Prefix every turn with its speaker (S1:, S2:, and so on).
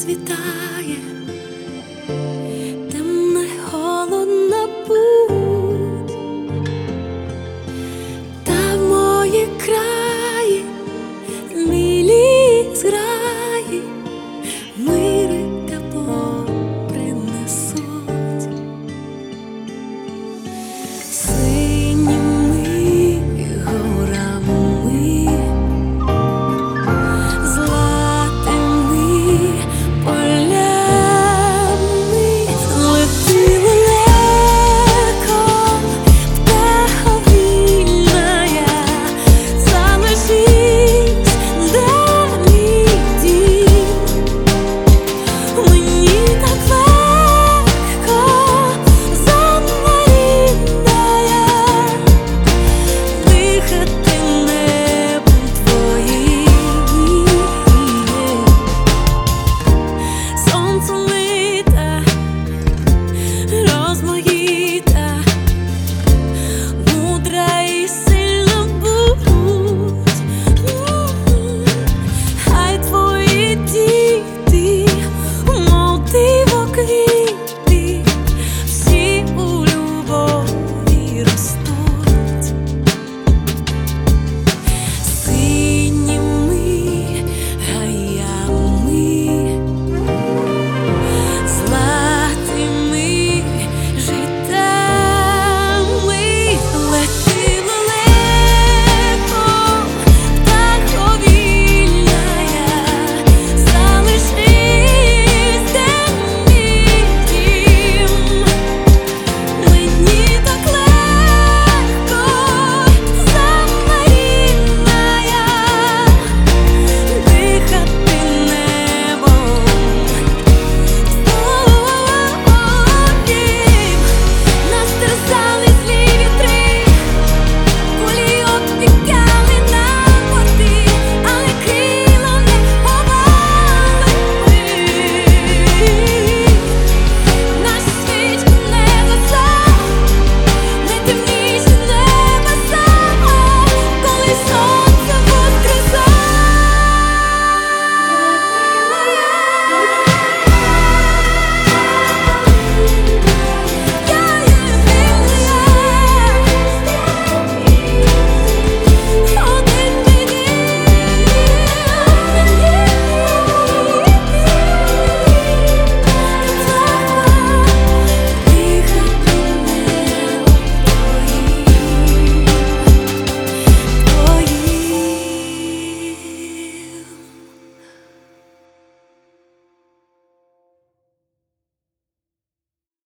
S1: розцвітає, темна холодна путь, та в мої краї милі зграї мир і тепло принесуть. Синіми горами, златими полями летіли далеко, птаха вільная, залишись, де мій дім. Мені так легко, земля рідная, дихати небом твоїм. Сонце мита розмоє